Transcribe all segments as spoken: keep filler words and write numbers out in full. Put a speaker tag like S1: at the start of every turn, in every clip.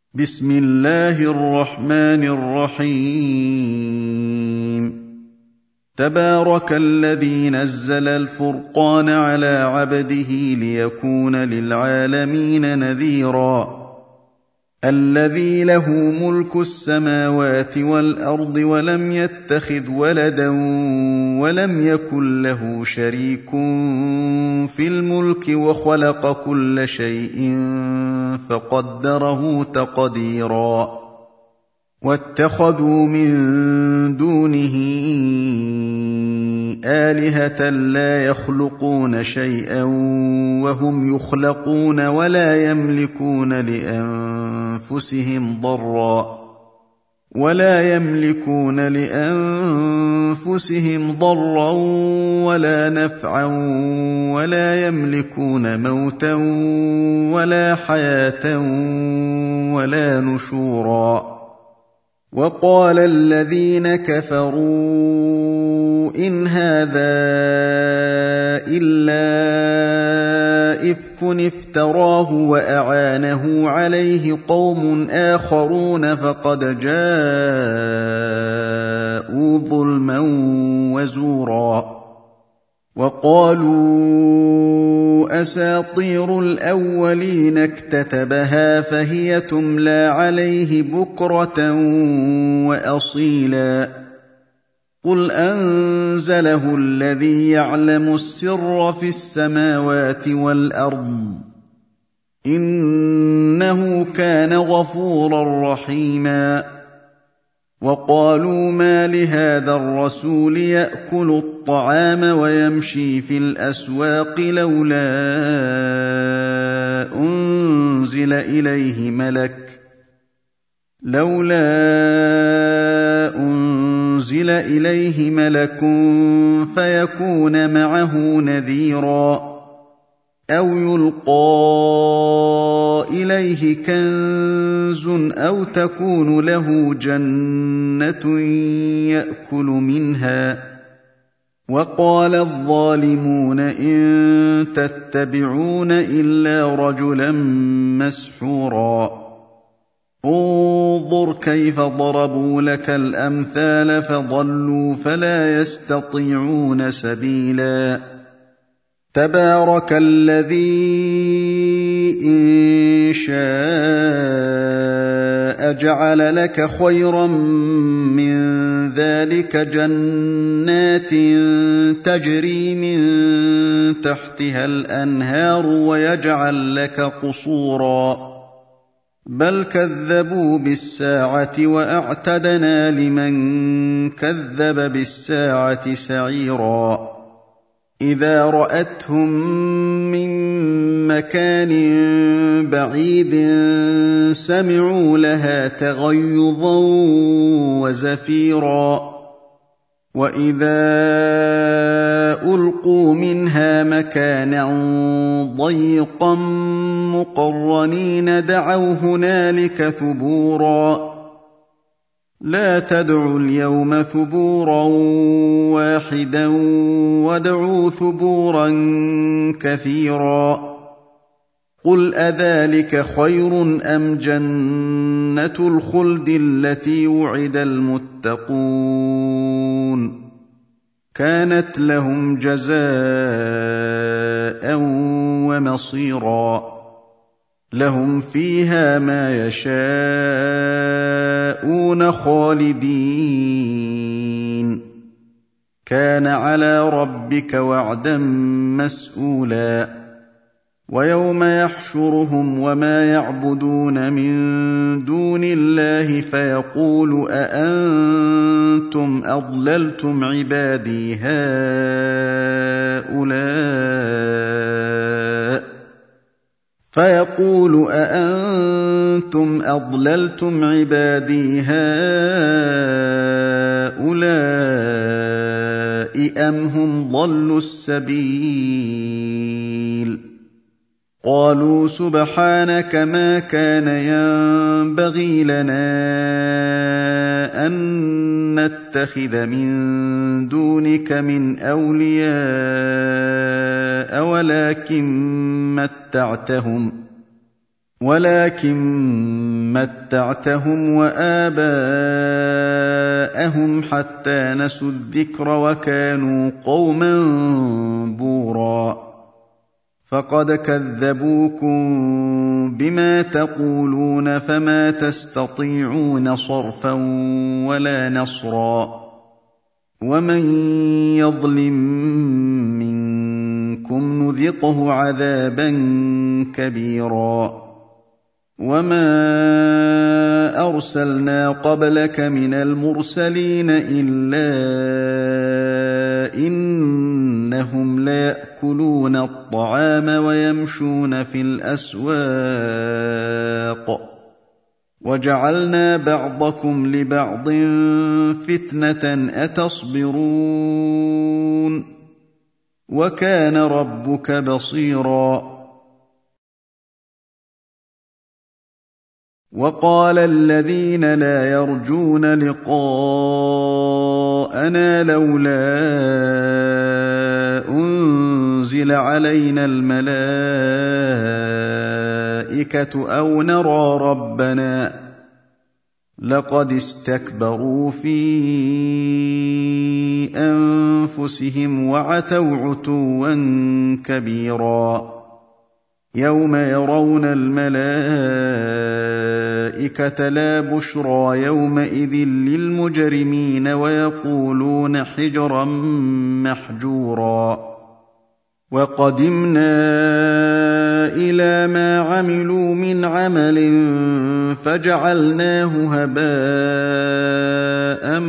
S1: بسم الله الرحمن الرحيم تبارك الذي نزل الفرقان على عبده ليكون للعالمين نذيرا الذي له ملك السماوات والأرض ولم يتخذ ولدا ولم يكن له شريك في الملك وخلق كل شيء فقدره تقديرا واتخذوا من دونه آلهة لا يخلقون شيئا وهم يخلقون ولا يملكون لأنفسهم ضرا ولا يملكون لأنفسهم ضرا ولا نفعا ولا يملكون موتا ولا حياة ولا نشورا وقال الذين كفروا إن هذا إلا إفك افتراه وأعانه عليه قوم آخرون فقد جاءوا ظلما وزورا وقالوا أساطير الأولين اكتتبها فهي تملى عليه بكرة وأصيلا قل أنزله الذي يعلم السر في السماوات والأرض إنه كان غفورا رحيما وقالوا ما لهذا الرسول يأكل الطعام ويمشي في الأسواق لولا أنزل إليه ملك لولا أنزل إليه ملك فيكون معه نذيرا أو يلقى إليه كنز أو تكون له جنة يأكل منها وقال الظالمون إن تتبعون إلا رجلا مسحورا انظر كيف ضربوا لك الأمثال فضلوا فلا يستطيعون سبيلا تبارك الذي إن شاء جعل لك خيرا من ذلك جنات تجري من تحتها الأنهار ويجعل لك قصورا بل كذبوا بالساعة وأعتدنا لمن كذب بالساعة سعيرا إذا رأتهم من مكان بعيد سمعوا لها تغيظا وزفيرا وإذا ألقوا منها مكانا ضيقا مقرنين دعوا هنالك ثبورا لا تدعوا اليوم ثبورا واحدا وادعوا ثبورا كثيرا قل أذلك خير أم جنة الخلد التي وعد المتقون كانت لهم جزاء ومصيرا لهم فيها ما يشاءون خالدين كان على ربك وعدا مسئولا ويوم يحشرهم وما يعبدون من دون الله فيقول أأنتم أضللتم عبادي هؤلاء فيقول أأنتم أضللتم عبادي هؤلاء أم هم ضلوا السبيل قالوا سبحانك ما كان ينبغي لنا أن نتخذ من دونك من أولياء ولكن متعتهم ولكن متعتهم وآباءهم حتى نسوا الذكر وكانوا قوما بورا فقد كذبوكم بما تقولون فما تستطيعون صرفا ولا نصرا ومن يظلم منكم نذقه عذابا كبيرا وما أرسلنا قبلك من المرسلين إلا إنهم ليأكلون الطعام ويمشون في الأسواق وجعلنا بعضكم لبعض فتنة أتصبرون وكان ربك بصيرا وقال الذين لا يرجون لقاءنا لولا أنزل علينا الملائكة أو نرى ربنا لقد استكبروا في أنفسهم وعتوا عتوا كبيرا يوم يرون الملائكة لا بشرى يومئذ للمجرمين ويقولون حجرا محجورا وقدمنا إلى ما عملوا من عمل فجعلناه هباء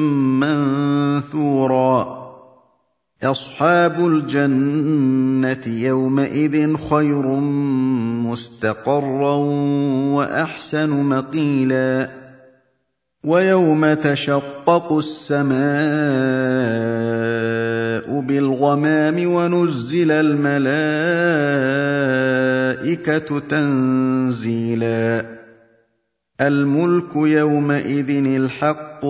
S1: منثورا أصحاب الجنة يومئذ خير مستقرا وأحسن مقيلا ويوم تشقق السماء بالغمام ونزل الملائكة تنزيلا الملك يومئذ الحق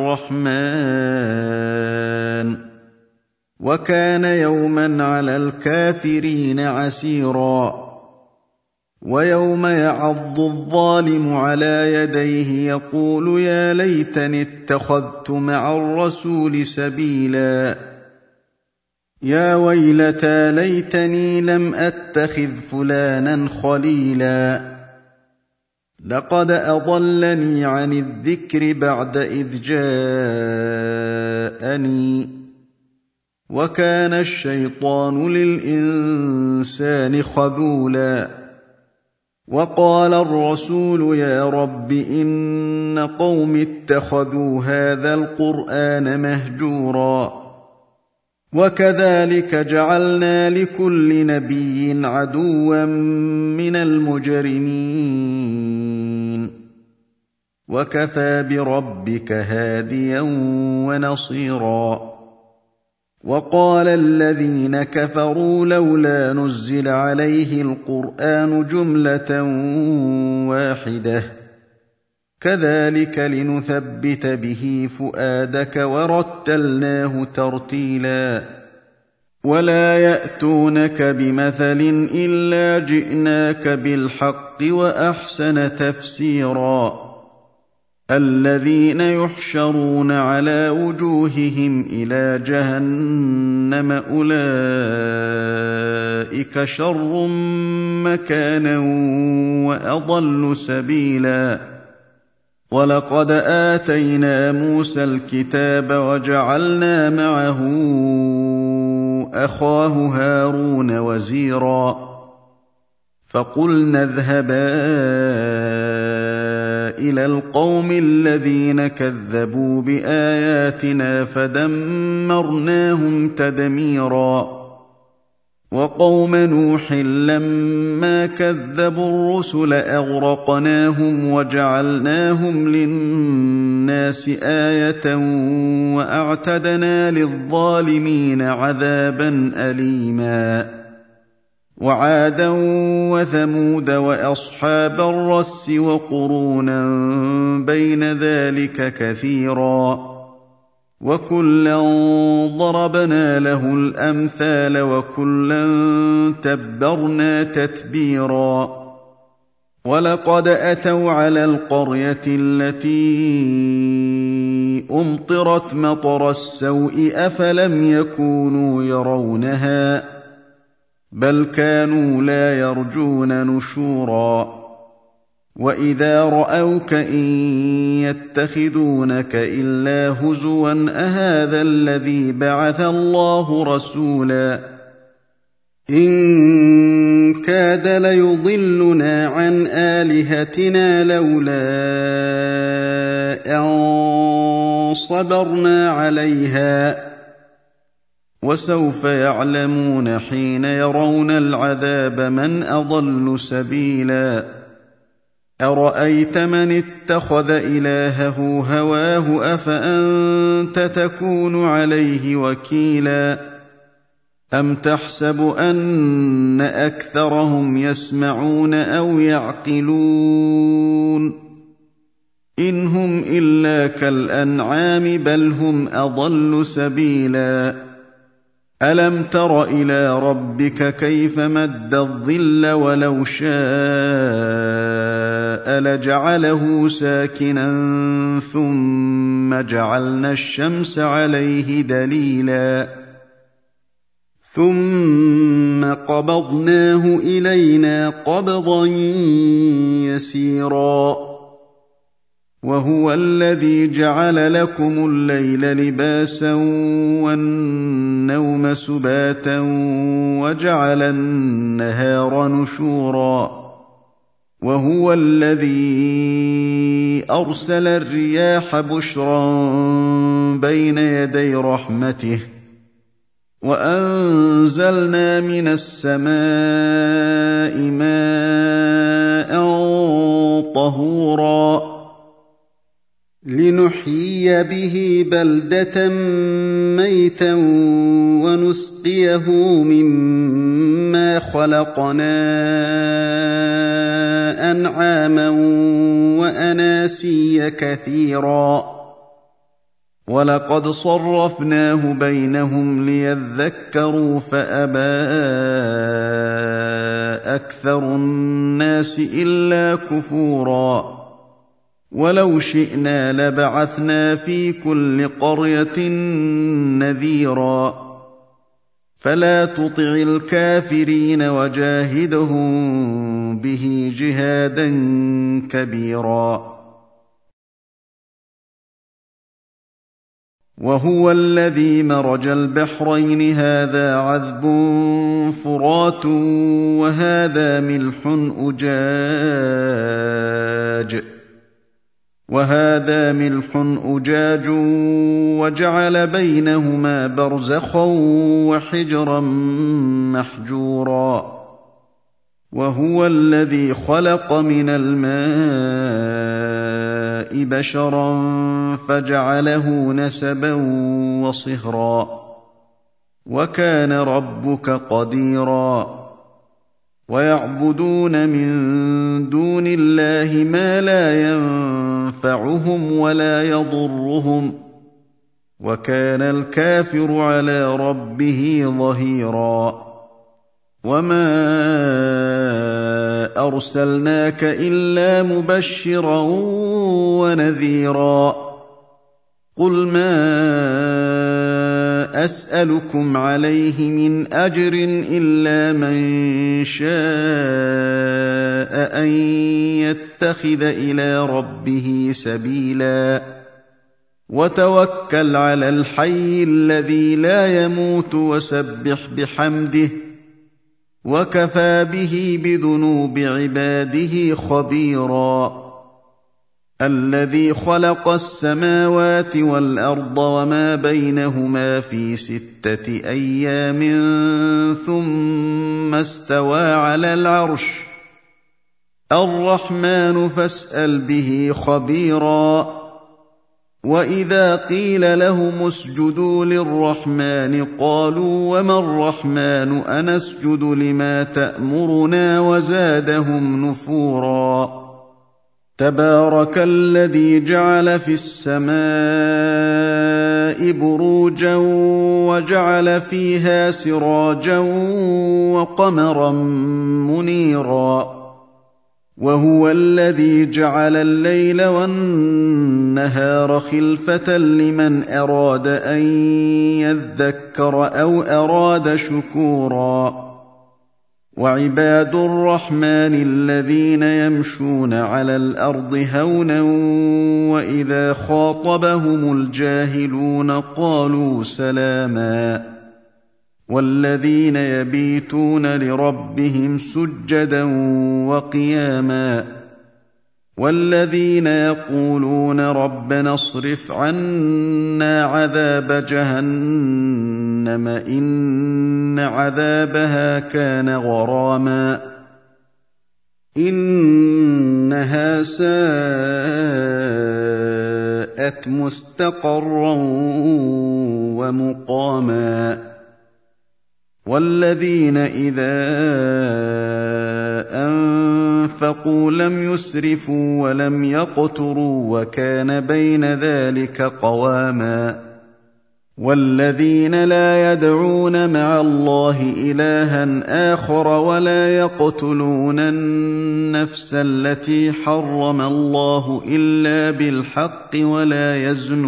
S1: للرحمن وكان يوما على الكافرين عسيرا ويوم يعض الظالم على يديه يقول يا ليتني اتخذت مع الرسول سبيلا يا ويلتى ليتني لم أتخذ فلانا خليلا لقد أضلني عن الذكر بعد إذ جاءني وكان الشيطان للإنسان خذولا وقال الرسول يا رب إن قوم اتخذوا هذا القرآن مهجورا وكذلك جعلنا لكل نبي عدوا من المجرمين وكفى بربك هاديا ونصيرا وقال الذين كفروا لولا نزل عليه القرآن جملة واحدة كذلك لنثبت به فؤادك ورتلناه ترتيلا ولا يأتونك بمثل إلا جئناك بالحق وأحسن تفسيرا الذين يحشرون على وجوههم إلى جهنم أولئك شر مكانا وأضل سبيلا ولقد آتينا موسى الكتاب وجعلنا معه أخاه هارون وزيرا فقلنا اذهبا إلى القوم الذين كذبوا بآياتنا فدمرناهم تدميرا وقوم نوح لما كذبوا الرسل أغرقناهم وجعلناهم للناس آية وأعتدنا للظالمين عذابا أليما وعادا وثمود وأصحاب الرس وقرونا بين ذلك كثيرا وكلا ضربنا له الأمثال وكلا تبرنا تتبيرا وَلَقَدْ أَتَوْا عَلَى الْقَرْيَةِ الَّتِي أُمْطِرَتْ مَطَرَ السَّوْءِ أَفَلَمْ يَكُونُوا يَرَوْنَهَا بَلْ كَانُوا لَا يَرْجُونَ نُشُورًا وَإِذَا رَأَوْكَ إِن يَتَّخِذُونَكَ إِلَّا هُزُوًا أَهَٰذَا الَّذِي بَعَثَ اللَّهُ رَسُولًا إِن كَادَ لَيُضِلُّنَا عَنْ آلِهَتِنَا لَوْلَا أَن صَبَرْنَا عَلَيْهَا ۚ وَسَوْفَ يَعْلَمُونَ حِينَ يَرَوْنَ الْعَذَابَ مَنْ أَضَلُّ سَبِيلًا أَرَأَيْتَ مَنِ اتَّخَذَ إِلَٰهَهُ هَوَاهُ أَفَأَنتَ تَكُونُ عَلَيْهِ وَكِيلًا أَمْ تَحْسَبُ أَنَّ أَكْثَرَهُمْ يَسْمَعُونَ أَوْ يَعْقِلُونَ إِنْ هُمْ إِلَّا كَالْأَنْعَامِ بَلْ هُمْ أَضَلُّ سَبِيلًا أَلَمْ تَرَ إِلَىٰ رَبِّكَ كَيْفَ مَدَّ الظِّلَّ وَلَوْ شَاءَ لَجَعَلَهُ سَاكِنًا ثُمَّ جَعَلْنَا الشَّمْسَ عَلَيْهِ دَلِيلًا ثُمَّ قَبَضْنَاهُ إِلَيْنَا قَبْضًا يَسِيرًا وَهُوَ الَّذِي جَعَلَ لَكُمُ اللَّيْلَ لِبَاسًا وَالنَّوْمَ سُبَاتًا وَجَعَلَ النَّهَارَ نُشُورًا وَهُوَ الَّذِي أَرْسَلَ الرِّيَاحَ بُشْرًا بَيْنَ يَدَيْ رَحْمَتِهِ وَأَنزَلْنَا مِنَ السَّمَاءِ مَاءً طَهُورًا لِنُحْيِيَ بِهِ بَلْدَةً مَّيْتًا وَنُسْقِيَهُ مِمَّا خَلَقْنَا أَنْعَامًا وَأَنَاسِيَّ كَثِيرًا وَلَقَدْ صَرَّفْنَاهُ بَيْنَهُمْ لِيَذَّكَّرُوا فَأَبَىٰ أَكْثَرُ النَّاسِ إِلَّا كُفُورًا وَلَوْ شِئْنَا لَبَعَثْنَا فِي كُلِّ قَرْيَةٍ نَّذِيرًا فَلَا تُطِعِ الْكَافِرِينَ وَجَاهِدْهُم بِهِ جِهَادًا كَبِيرًا وَهُوَ الَّذِي مَرَجَ الْبَحْرَيْنِ هَٰذَا عَذْبٌ فُرَاتٌ وَهَٰذَا مِلْحٌ أُجَاجٌ وَهَٰذَا مِلْحٌ أُجَاجٌ وَجَعَلَ بَيْنَهُمَا بَرْزَخًا وَحِجْرًا مَّحْجُورًا وَهُوَ الَّذِي خَلَقَ مِنَ الْمَاءِ بَشَرًا فَجَعَلَهُ نَسَبًا وَصِهْرًا وَكَانَ رَبُّكَ قَدِيرًا وَيَعْبُدُونَ مِن دُونِ اللَّهِ مَا لَا يَنفَعُهُمْ وَلَا يَضُرُّهُمْ وَكَانَ الْكَافِرُ عَلَىٰ رَبِّهِ ظَهِيرًا وَمَا أَرْسَلْنَاكَ إِلَّا مُبَشِّرًا وَنَذِيرًا قُلْ مَا أَسْأَلُكُمْ عَلَيْهِ مِنْ أَجْرٍ إِلَّا مَن شَاءَ أَن يَتَّخِذَ إِلَىٰ رَبِّهِ سَبِيلًا وَتَوَكَّلْ عَلَى الْحَيِّ الَّذِي لَا يَمُوتُ وَسَبِّحْ بِحَمْدِهِ وَكَفَىٰ بِهِ بِذُنُوبِ عِبَادِهِ خَبِيرًا الَّذِي خَلَقَ السَّمَاوَاتِ وَالْأَرْضَ وَمَا بَيْنَهُمَا فِي سِتَّةِ أَيَّامٍ ثُمَّ اسْتَوَىٰ عَلَى الْعَرْشِ الرَّحْمَٰنُ فَاسْأَلْ بِهِ خَبِيرًا وَإِذَا قِيلَ لَهُمُ اسْجُدُوا لِلرَّحْمَٰنِ قَالُوا وَمَا الرَّحْمَٰنُ أَنَسْجُدُ لِمَا تَأْمُرُنَا وَزَادَهُمْ نُفُورًا تَبَارَكَ الَّذِي جَعَلَ فِي السَّمَاءِ بُرُوجًا وَجَعَلَ فِيهَا سِرَاجًا وَقَمَرًا مُّنِيرًا وهو الذي جعل الليل والنهار خلفة لمن أراد أن يذكر أو أراد شكورا وعباد الرحمن الذين يمشون على الأرض هونا وإذا خاطبهم الجاهلون قالوا سلاما والذين يبيتون لربهم سجدا وقياما والذين يقولون ربنا اصرف عنا عذاب جهنم إن عذابها كان غراما إنها ساءت مستقرا ومقاما والذين إذا أنفقوا لم يسرفوا ولم يقتروا وكان بين ذلك قواما والذين لا يدعون مع الله إلها آخر ولا يقتلون النفس التي حرم الله إلا بالحق ولا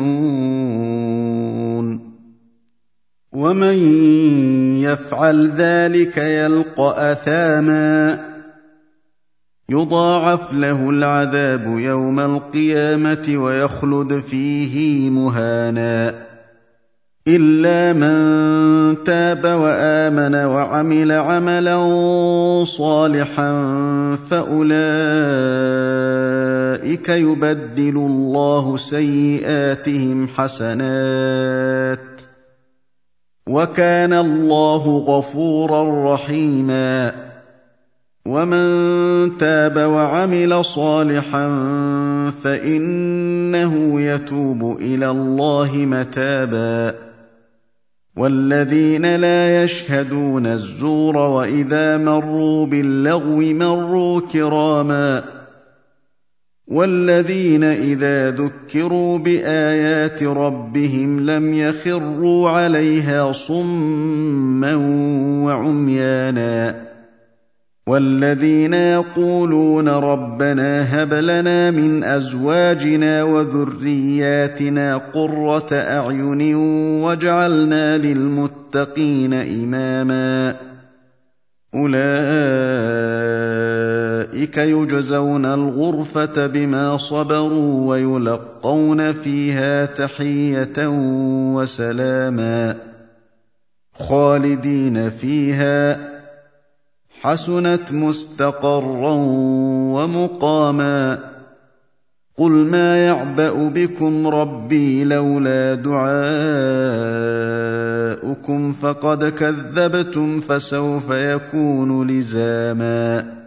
S1: يزنون ومن يفعل ذلك يلقى أثاما يضاعف له العذاب يوم القيامة ويخلد فيه مهانا إلا من تاب وآمن وعمل عملا صالحا فأولئك يبدل الله سيئاتهم حسنات وكان الله غفورا رحيما ومن تاب وعمل صالحا فإنه يتوب إلى الله متابا والذين لا يشهدون الزور وإذا مروا باللغو مروا كراما والذين إذا ذكروا بآيات ربهم لم يخروا عليها صما وعميانا والذين يقولون ربنا هب لنا من أزواجنا وذرياتنا قرة أعين واجعلنا للمتقين إماما أولئك يجزون الغرفة بما صبروا ويلقون فيها تحية وسلاما خالدين فيها حسنت مستقرا ومقاما قل ما يعبأ بكم ربي لولا دعاؤكم فقد كذبتم فسوف يكون لزاما